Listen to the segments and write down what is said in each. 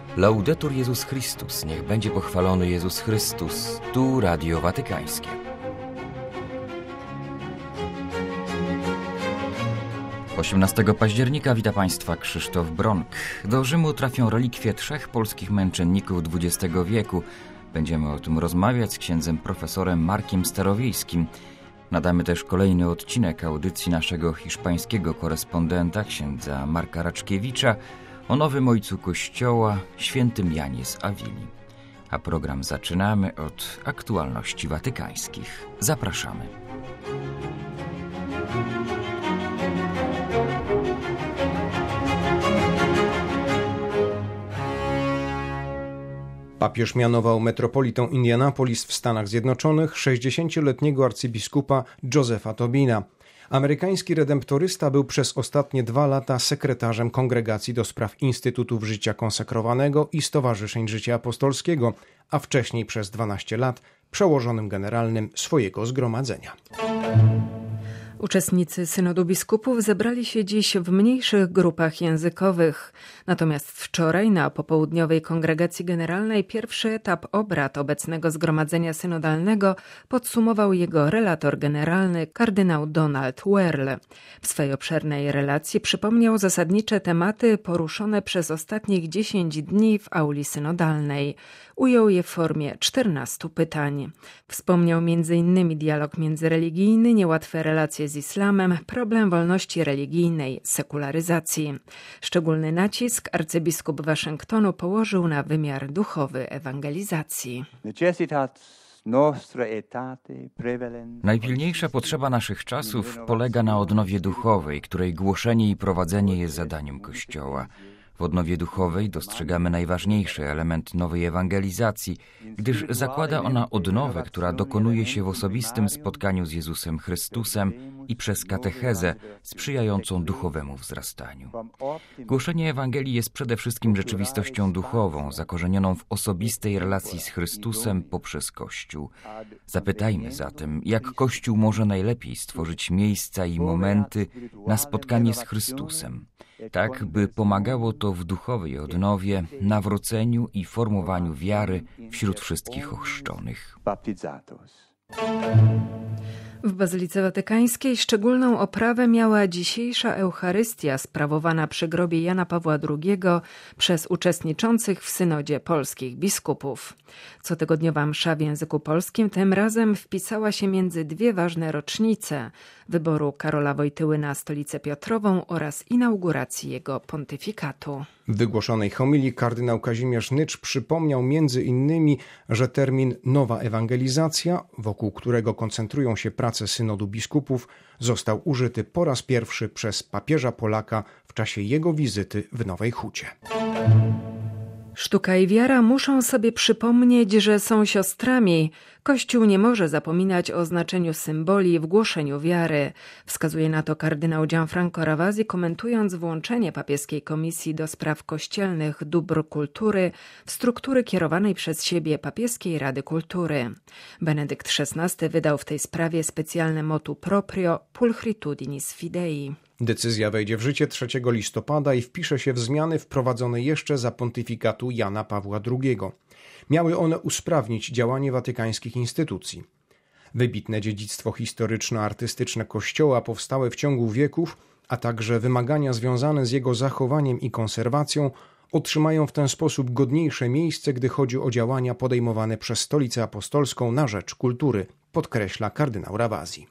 Laudetur Jezus Chrystus, niech będzie pochwalony Jezus Chrystus. Tu Radio Watykańskie. Osiemnastego października wita Państwa Krzysztof Bronk. Do Rzymu trafią relikwie 3 polskich męczenników XX wieku. Będziemy o tym rozmawiać z księdzem profesorem Markiem Starowiejskim. Nadamy też kolejny odcinek audycji naszego hiszpańskiego korespondenta, księdza Marka Raczkiewicza, o nowym ojcu Kościoła, świętym Janie z Awili. A program zaczynamy od aktualności watykańskich. Zapraszamy. Papież mianował metropolitą Indianapolis w Stanach Zjednoczonych 60-letniego arcybiskupa Josepha Tobina. Amerykański redemptorysta był przez ostatnie 2 lata sekretarzem Kongregacji do Spraw Instytutów Życia Konsekrowanego i Stowarzyszeń Życia Apostolskiego, a wcześniej przez 12 lat przełożonym generalnym swojego zgromadzenia. Uczestnicy Synodu Biskupów zebrali się dziś w mniejszych grupach językowych. Natomiast wczoraj na popołudniowej kongregacji generalnej pierwszy etap obrad obecnego zgromadzenia synodalnego podsumował jego relator generalny kardynał Donald Wehrle. W swej obszernej relacji przypomniał zasadnicze tematy poruszone przez ostatnich 10 dni w auli synodalnej. Ujął je w formie 14 pytań. Wspomniał m.in. dialog międzyreligijny, niełatwe relacje z islamem, problem wolności religijnej, sekularyzacji. Szczególny nacisk arcybiskup Waszyngtonu położył na wymiar duchowy ewangelizacji. Najpilniejsza potrzeba naszych czasów polega na odnowie duchowej, której głoszenie i prowadzenie jest zadaniem Kościoła. W odnowie duchowej dostrzegamy najważniejszy element nowej ewangelizacji, gdyż zakłada ona odnowę, która dokonuje się w osobistym spotkaniu z Jezusem Chrystusem i przez katechezę sprzyjającą duchowemu wzrastaniu. Głoszenie Ewangelii jest przede wszystkim rzeczywistością duchową, zakorzenioną w osobistej relacji z Chrystusem poprzez Kościół. Zapytajmy zatem, jak Kościół może najlepiej stworzyć miejsca i momenty na spotkanie z Chrystusem, tak by pomagało to w duchowej odnowie, nawróceniu i formowaniu wiary wśród wszystkich ochrzczonych. W Bazylice Watykańskiej szczególną oprawę miała dzisiejsza Eucharystia sprawowana przy grobie Jana Pawła II przez uczestniczących w synodzie polskich biskupów. Cotygodniowa msza w języku polskim tym razem wpisała się między 2 ważne rocznice wyboru Karola Wojtyły na Stolicę Piotrową oraz inauguracji jego pontyfikatu. W wygłoszonej homilii kardynał Kazimierz Nycz przypomniał między innymi, że termin nowa ewangelizacja, wokół którego koncentrują się prace synodu biskupów, został użyty po raz pierwszy przez papieża Polaka w czasie jego wizyty w Nowej Hucie. Sztuka i wiara muszą sobie przypomnieć, że są siostrami. Kościół nie może zapominać o znaczeniu symboli w głoszeniu wiary. Wskazuje na to kardynał Gianfranco Ravasi, komentując włączenie papieskiej Komisji do Spraw Kościelnych Dóbr Kultury w struktury kierowanej przez siebie Papieskiej Rady Kultury. Benedykt XVI wydał w tej sprawie specjalne motu proprio Pulchritudinis Fidei. Decyzja wejdzie w życie 3 listopada i wpisze się w zmiany wprowadzone jeszcze za pontyfikatu Jana Pawła II. Miały one usprawnić działanie watykańskich instytucji. Wybitne dziedzictwo historyczno-artystyczne Kościoła powstałe w ciągu wieków, a także wymagania związane z jego zachowaniem i konserwacją otrzymają w ten sposób godniejsze miejsce, gdy chodzi o działania podejmowane przez Stolicę Apostolską na rzecz kultury, podkreśla kardynał Ravasi.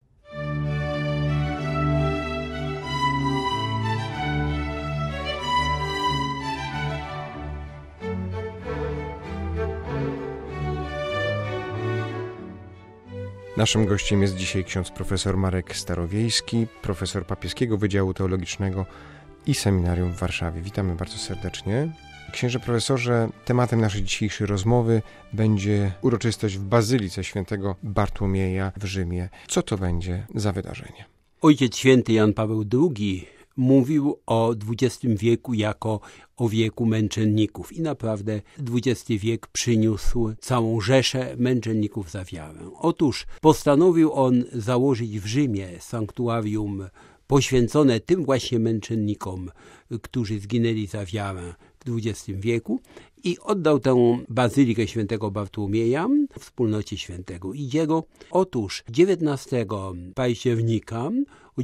Naszym gościem jest dzisiaj ksiądz profesor Marek Starowiejski, profesor Papieskiego Wydziału Teologicznego i Seminarium w Warszawie. Witamy bardzo serdecznie. Księże profesorze, tematem naszej dzisiejszej rozmowy będzie uroczystość w Bazylice Świętego Bartłomieja w Rzymie. Co to będzie za wydarzenie? Ojciec Święty Jan Paweł II mówił o XX wieku jako o wieku męczenników i naprawdę XX wiek przyniósł całą rzeszę męczenników za wiarę. Otóż postanowił on założyć w Rzymie sanktuarium poświęcone tym właśnie męczennikom, którzy zginęli za wiarę w XX wieku i oddał tę bazylikę świętego Bartłomieja wspólnocie świętego Idziego. Otóż 19 października o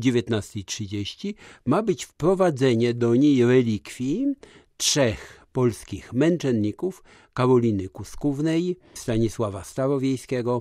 19:30 ma być wprowadzenie do niej relikwii 3 polskich męczenników, Karoliny Kuskównej, Stanisława Starowiejskiego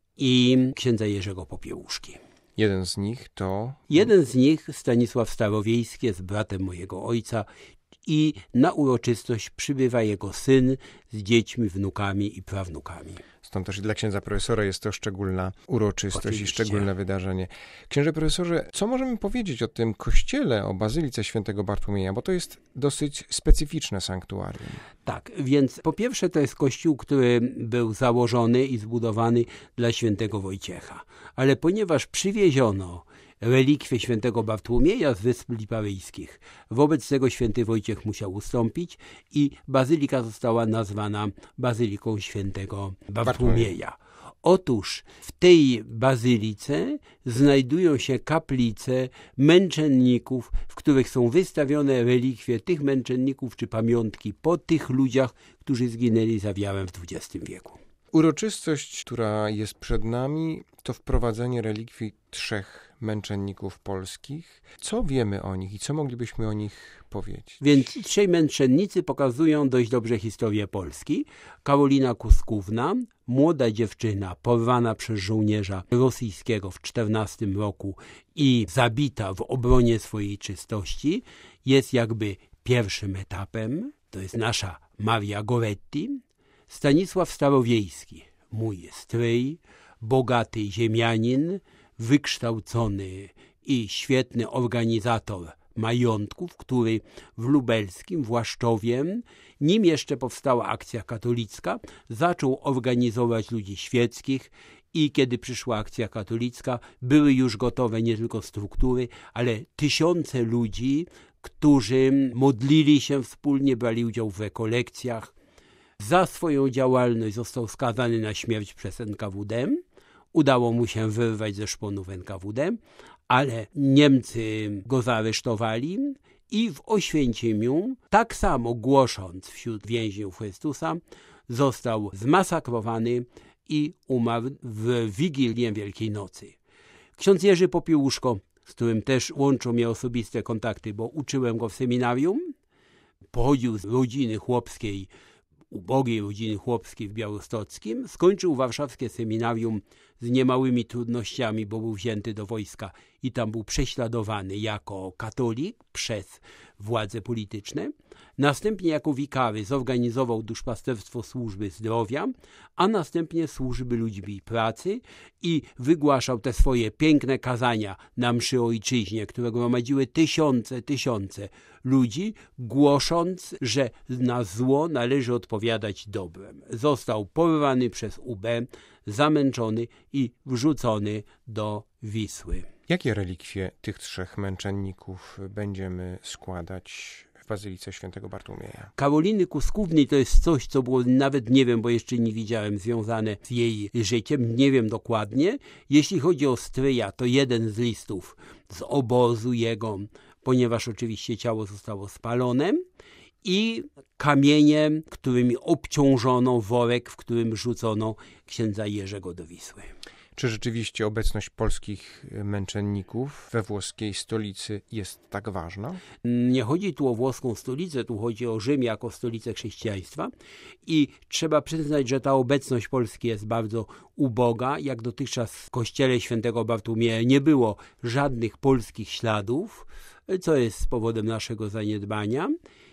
i księdza Jerzego Popiełuszki. Jeden z nich to... Jeden z nich, Stanisław Starowiejski, jest bratem mojego ojca i na uroczystość przybywa jego syn z dziećmi, wnukami i prawnukami. Stąd też i dla księdza profesora jest to szczególna uroczystość Oczywiście. I szczególne wydarzenie. Księże profesorze, co możemy powiedzieć o tym kościele, o Bazylice Świętego Bartłomieja, bo to jest dosyć specyficzne sanktuarium. Tak, więc po pierwsze to jest kościół, który był założony i zbudowany dla świętego Wojciecha. Ale ponieważ przywieziono relikwie świętego Bartłomieja z Wysp Liparyjskich, wobec tego święty Wojciech musiał ustąpić i bazylika została nazwana Bazyliką Świętego Bartłomieja. Otóż w tej bazylice znajdują się kaplice męczenników, w których są wystawione relikwie tych męczenników czy pamiątki po tych ludziach, którzy zginęli za wiarę w XX wieku. Uroczystość, która jest przed nami, to wprowadzenie relikwii 3 męczenników polskich. Co wiemy o nich i co moglibyśmy o nich powiedzieć? Więc 3 męczennicy pokazują dość dobrze historię Polski. Karolina Kuskówna, młoda dziewczyna porwana przez żołnierza rosyjskiego w 14 roku i zabita w obronie swojej czystości, jest jakby pierwszym etapem. To jest nasza Maria Goretti. Stanisław Starowiejski, mój stryj, bogaty ziemianin, wykształcony i świetny organizator majątków, który w Lubelskim, w Łaszczowie, nim jeszcze powstała akcja katolicka, zaczął organizować ludzi świeckich i kiedy przyszła akcja katolicka, były już gotowe nie tylko struktury, ale tysiące ludzi, którzy modlili się wspólnie, brali udział w rekolekcjach. Za swoją działalność został skazany na śmierć przez NKWD. Udało mu się wyrwać ze szponów NKWD, ale Niemcy go zaaresztowali i w Oświęcimiu, tak samo głosząc wśród więźniów Chrystusa, został zmasakrowany i umarł w Wigilię Wielkiej Nocy. Ksiądz Jerzy Popiełuszko, z którym też łączą mnie osobiste kontakty, bo uczyłem go w seminarium, pochodził z rodziny chłopskiej, ubogiej rodziny chłopskiej w Białostockim, skończył warszawskie seminarium z niemałymi trudnościami, bo był wzięty do wojska i tam był prześladowany jako katolik przez władze polityczne. Następnie jako wikary zorganizował duszpasterstwo służby zdrowia, a następnie służby ludźmi pracy i wygłaszał te swoje piękne kazania na mszy ojczyźnie, które gromadziły tysiące ludzi, głosząc, że na zło należy odpowiadać dobrem. Został porwany przez UB, zamęczony i wrzucony do Wisły. Jakie relikwie tych 3 męczenników będziemy składać w Bazylice Świętego Bartłomieja? Karoliny Kuskównej to jest coś, co było nawet nie wiem, bo jeszcze nie widziałem, związane z jej życiem, nie wiem dokładnie. Jeśli chodzi o stryja, to jeden z listów z obozu jego, ponieważ oczywiście ciało zostało spalone, i kamienie, którymi obciążono worek, w którym rzucono księdza Jerzego do Wisły. Czy rzeczywiście obecność polskich męczenników we włoskiej stolicy jest tak ważna? Nie chodzi tu o włoską stolicę, tu chodzi o Rzym jako stolicę chrześcijaństwa i trzeba przyznać, że ta obecność Polski jest bardzo uboga. Jak dotychczas w kościele świętego Bartłomieja nie było żadnych polskich śladów, co jest powodem naszego zaniedbania.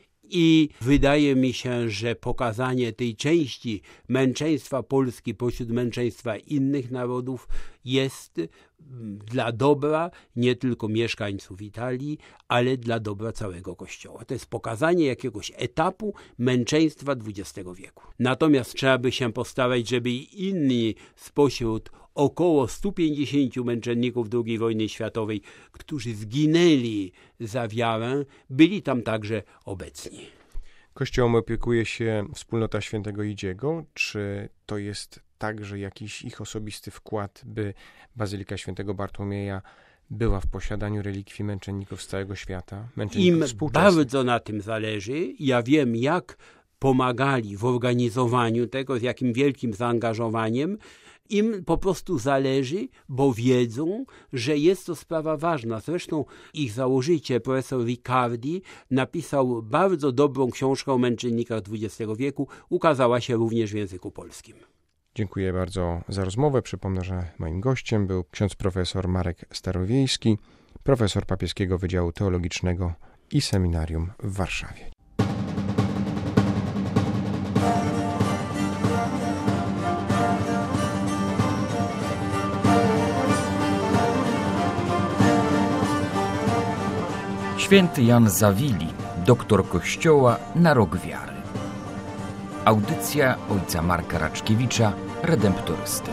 I wydaje mi się, że pokazanie tej części męczeństwa Polski pośród męczeństwa innych narodów jest dla dobra nie tylko mieszkańców Italii, ale dla dobra całego Kościoła. To jest pokazanie jakiegoś etapu męczeństwa XX wieku. Natomiast trzeba by się postarać, żeby i inni spośród około 150 męczenników II wojny światowej, którzy zginęli za wiarę, byli tam także obecni. Kościołem opiekuje się wspólnota świętego Idziego. Czy to jest także jakiś ich osobisty wkład, by Bazylika Świętego Bartłomieja była w posiadaniu relikwii męczenników z całego świata, męczenników Im współczesnych. bardzo na tym zależy. Ja wiem, jak pomagali w organizowaniu tego, z jakim wielkim zaangażowaniem. Im po prostu zależy, bo wiedzą, że jest to sprawa ważna. Zresztą ich założyciel, profesor Riccardi, napisał bardzo dobrą książkę o męczennikach XX wieku. Ukazała się również w języku polskim. Dziękuję bardzo za rozmowę. Przypomnę, że moim gościem był ksiądz profesor Marek Starowiejski, profesor Papieskiego Wydziału Teologicznego i Seminarium w Warszawie. Święty Jan Zawili, doktor Kościoła na rok wiary. Audycja ojca Marka Raczkiewicza, redemptorysty.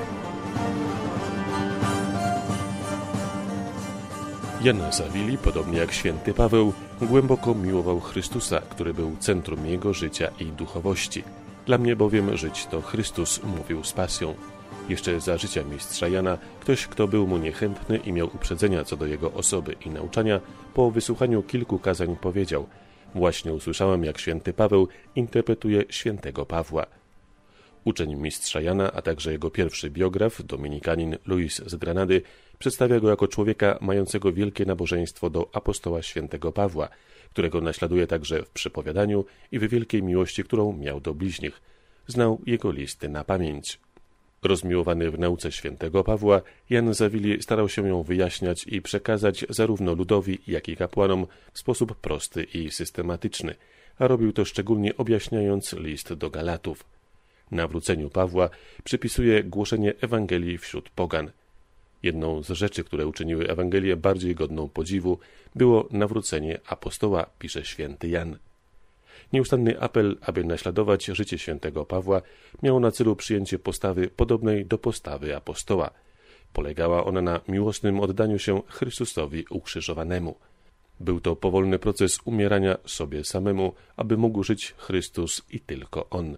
Jan Zawili, podobnie jak święty Paweł, głęboko miłował Chrystusa, który był centrum jego życia i duchowości. Dla mnie bowiem żyć to Chrystus, mówił z pasją. Jeszcze za życia mistrza Jana ktoś, kto był mu niechętny i miał uprzedzenia co do jego osoby i nauczania, po wysłuchaniu kilku kazań powiedział: właśnie usłyszałem, jak święty Paweł interpretuje świętego Pawła. Uczeń mistrza Jana, a także jego pierwszy biograf, dominikanin Luis z Granady, przedstawia go jako człowieka mającego wielkie nabożeństwo do apostoła świętego Pawła, którego naśladuje także w przypowiadaniu i w wielkiej miłości, którą miał do bliźnich. Znał jego listy na pamięć. Rozmiłowany w nauce świętego Pawła, Jan Zawili starał się ją wyjaśniać i przekazać zarówno ludowi, jak i kapłanom w sposób prosty i systematyczny, a robił to szczególnie objaśniając list do Galatów. Nawróceniu Pawła przypisuje głoszenie Ewangelii wśród pogan. Jedną z rzeczy, które uczyniły Ewangelię bardziej godną podziwu, było nawrócenie apostoła, pisze święty Jan. Nieustanny apel, aby naśladować życie świętego Pawła, miał na celu przyjęcie postawy podobnej do postawy apostoła. Polegała ona na miłosnym oddaniu się Chrystusowi ukrzyżowanemu. Był to powolny proces umierania sobie samemu, aby mógł żyć Chrystus i tylko On.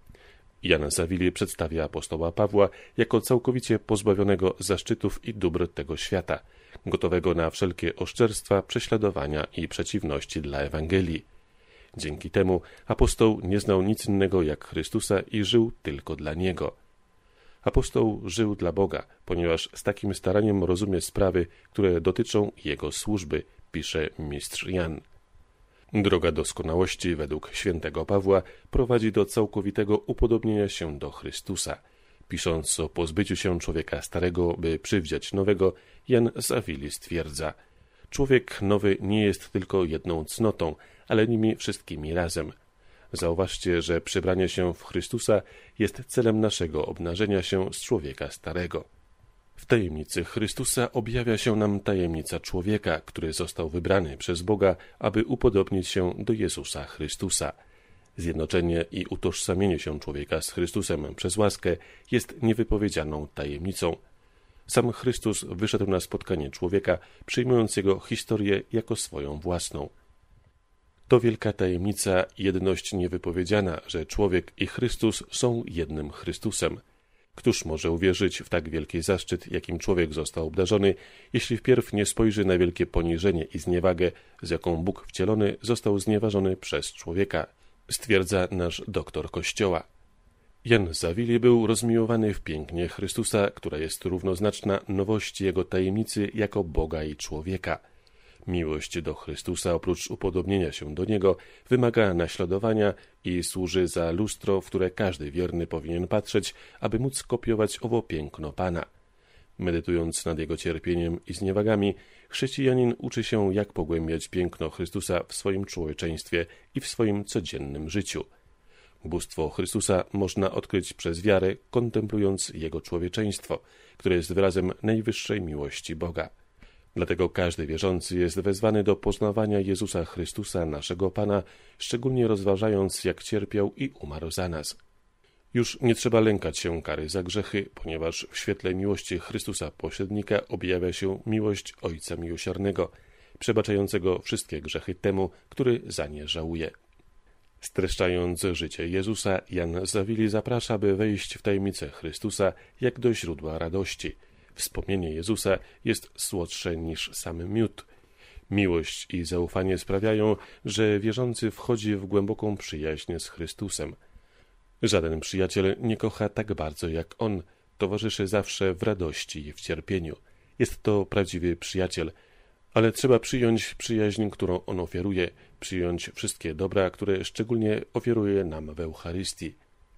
Jan Zawili przedstawia apostoła Pawła jako całkowicie pozbawionego zaszczytów i dóbr tego świata, gotowego na wszelkie oszczerstwa, prześladowania i przeciwności dla Ewangelii. Dzięki temu apostoł nie znał nic innego jak Chrystusa i żył tylko dla Niego. Apostoł żył dla Boga, ponieważ z takim staraniem rozumie sprawy, które dotyczą Jego służby, pisze mistrz Jan. Droga doskonałości według świętego Pawła prowadzi do całkowitego upodobnienia się do Chrystusa. Pisząc o pozbyciu się człowieka starego, by przywdziać nowego, Jan Zawili stwierdza: człowiek nowy nie jest tylko jedną cnotą, ale nimi wszystkimi razem. Zauważcie, że przebranie się w Chrystusa jest celem naszego obnażenia się z człowieka starego. W tajemnicy Chrystusa objawia się nam tajemnica człowieka, który został wybrany przez Boga, aby upodobnić się do Jezusa Chrystusa. Zjednoczenie i utożsamienie się człowieka z Chrystusem przez łaskę jest niewypowiedzianą tajemnicą. Sam Chrystus wyszedł na spotkanie człowieka, przyjmując jego historię jako swoją własną. To wielka tajemnica, jedność niewypowiedziana, że człowiek i Chrystus są jednym Chrystusem. Któż może uwierzyć w tak wielki zaszczyt, jakim człowiek został obdarzony, jeśli wpierw nie spojrzy na wielkie poniżenie i zniewagę, z jaką Bóg wcielony został znieważony przez człowieka, stwierdza nasz doktor Kościoła. Jan Zawili był rozmiłowany w pięknie Chrystusa, która jest równoznaczna nowości Jego tajemnicy jako Boga i człowieka. Miłość do Chrystusa, oprócz upodobnienia się do Niego, wymaga naśladowania i służy za lustro, w które każdy wierny powinien patrzeć, aby móc kopiować owo piękno Pana. Medytując nad Jego cierpieniem i zniewagami, chrześcijanin uczy się, jak pogłębiać piękno Chrystusa w swoim człowieczeństwie i w swoim codziennym życiu. Bóstwo Chrystusa można odkryć przez wiarę, kontemplując Jego człowieczeństwo, które jest wyrazem najwyższej miłości Boga. Dlatego każdy wierzący jest wezwany do poznawania Jezusa Chrystusa, naszego Pana, szczególnie rozważając, jak cierpiał i umarł za nas. Już nie trzeba lękać się kary za grzechy, ponieważ w świetle miłości Chrystusa Pośrednika objawia się miłość Ojca Miłosiernego, przebaczającego wszystkie grzechy temu, który za nie żałuje. Streszczając życie Jezusa, Jan Zawili zaprasza, by wejść w tajemnicę Chrystusa jak do źródła radości. Wspomnienie Jezusa jest słodsze niż sam miód. Miłość i zaufanie sprawiają, że wierzący wchodzi w głęboką przyjaźń z Chrystusem. Żaden przyjaciel nie kocha tak bardzo jak On, towarzyszy zawsze w radości i w cierpieniu. Jest to prawdziwy przyjaciel, ale trzeba przyjąć przyjaźń, którą On ofiaruje, przyjąć wszystkie dobra, które szczególnie ofiaruje nam w Eucharystii.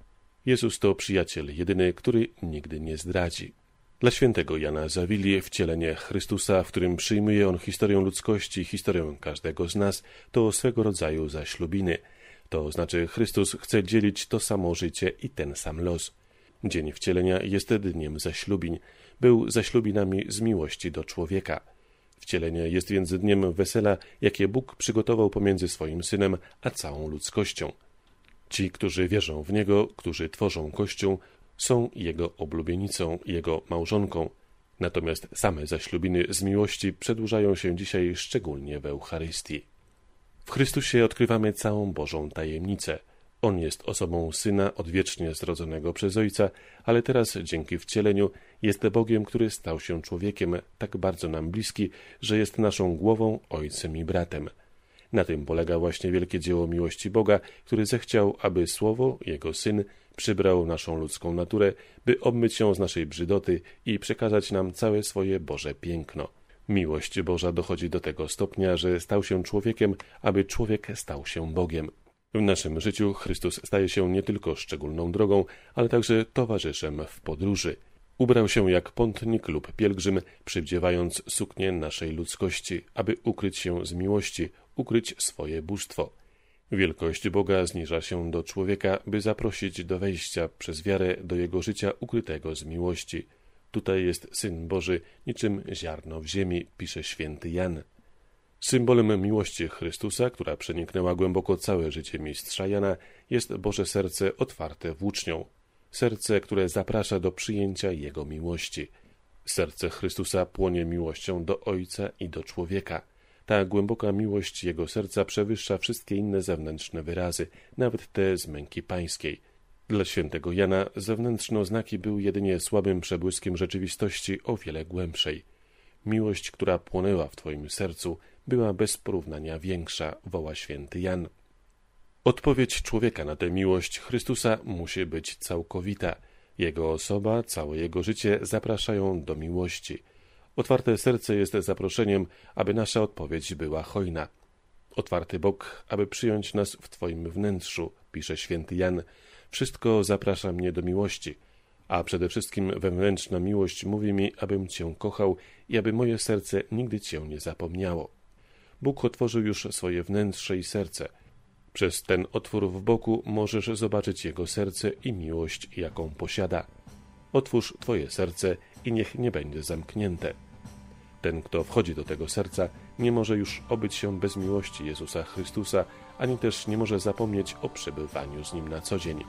Jezus to przyjaciel jedyny, który nigdy nie zdradzi. Dla świętego Jana Zawili wcielenie Chrystusa, w którym przyjmuje on historię ludzkości, historię każdego z nas, to swego rodzaju zaślubiny. To znaczy Chrystus chce dzielić to samo życie i ten sam los. Dzień wcielenia jest dniem zaślubin. Był zaślubinami z miłości do człowieka. Wcielenie jest więc dniem wesela, jakie Bóg przygotował pomiędzy swoim Synem a całą ludzkością. Ci, którzy wierzą w Niego, którzy tworzą Kościół, są Jego oblubienicą, Jego małżonką. Natomiast same zaślubiny z miłości przedłużają się dzisiaj szczególnie w Eucharystii. W Chrystusie odkrywamy całą Bożą tajemnicę. On jest osobą Syna odwiecznie zrodzonego przez Ojca, ale teraz dzięki wcieleniu jest Bogiem, który stał się człowiekiem, tak bardzo nam bliski, że jest naszą głową, Ojcem i bratem. Na tym polega właśnie wielkie dzieło miłości Boga, który zechciał, aby Słowo, Jego Syn, przybrał naszą ludzką naturę, by obmyć ją z naszej brzydoty i przekazać nam całe swoje Boże piękno. Miłość Boża dochodzi do tego stopnia, że stał się człowiekiem, aby człowiek stał się Bogiem. W naszym życiu Chrystus staje się nie tylko szczególną drogą, ale także towarzyszem w podróży. Ubrał się jak pątnik lub pielgrzym, przywdziewając suknię naszej ludzkości, aby ukryć się z miłości, ukryć swoje bóstwo. Wielkość Boga zniża się do człowieka, by zaprosić do wejścia przez wiarę do jego życia ukrytego z miłości. Tutaj jest Syn Boży, niczym ziarno w ziemi, pisze święty Jan. Symbolem miłości Chrystusa, która przeniknęła głęboko całe życie mistrza Jana, jest Boże serce otwarte włócznią. Serce, które zaprasza do przyjęcia Jego miłości. Serce Chrystusa płonie miłością do Ojca i do człowieka. Ta głęboka miłość Jego serca przewyższa wszystkie inne zewnętrzne wyrazy, nawet te z męki pańskiej. Dla świętego Jana zewnętrzne oznaki były jedynie słabym przebłyskiem rzeczywistości o wiele głębszej. Miłość, która płonęła w Twoim sercu, była bez porównania większa, woła święty Jan. Odpowiedź człowieka na tę miłość Chrystusa musi być całkowita. Jego osoba, całe jego życie zapraszają do miłości. Otwarte serce jest zaproszeniem, aby nasza odpowiedź była hojna. Otwarty Bóg, aby przyjąć nas w Twoim wnętrzu, pisze święty Jan. Wszystko zaprasza mnie do miłości, a przede wszystkim wewnętrzna miłość mówi mi, abym Cię kochał i aby moje serce nigdy Cię nie zapomniało. Bóg otworzył już swoje wnętrze i serce. Przez ten otwór w boku możesz zobaczyć Jego serce i miłość, jaką posiada. Otwórz Twoje serce i niech nie będzie zamknięte. Ten, kto wchodzi do tego serca, nie może już obyć się bez miłości Jezusa Chrystusa, ani też nie może zapomnieć o przebywaniu z Nim na co dzień.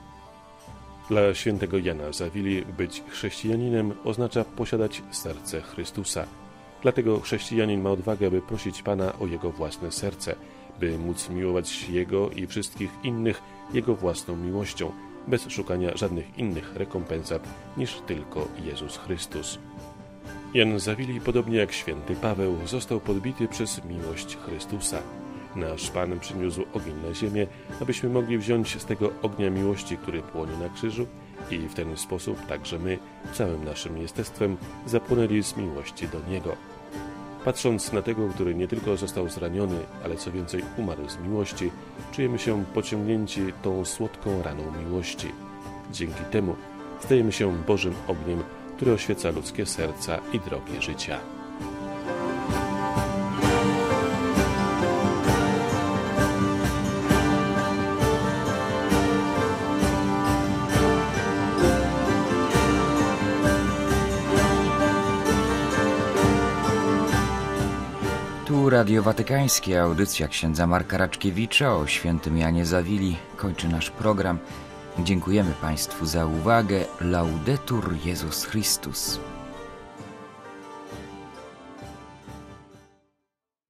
Dla świętego Jana Zawili być chrześcijaninem oznacza posiadać serce Chrystusa. Dlatego chrześcijanin ma odwagę, by prosić Pana o jego własne serce, by móc miłować Jego i wszystkich innych Jego własną miłością, bez szukania żadnych innych rekompensat niż tylko Jezus Chrystus. Jan Zawili, podobnie jak święty Paweł, został podbity przez miłość Chrystusa. Nasz Pan przyniósł ogień na ziemię, abyśmy mogli wziąć z tego ognia miłości, który płonie na krzyżu, i w ten sposób także my, całym naszym jestestwem, zapłonęli z miłości do Niego. Patrząc na tego, który nie tylko został zraniony, ale co więcej umarł z miłości, czujemy się pociągnięci tą słodką raną miłości. Dzięki temu stajemy się Bożym ogniem, który oświeca ludzkie serca i drogi życia. Tu Radio Watykańskie, audycja księdza Marka Raczkiewicza o świętym Janie Zawili kończy nasz program. Dziękujemy Państwu za uwagę. Laudetur Jezus Chrystus.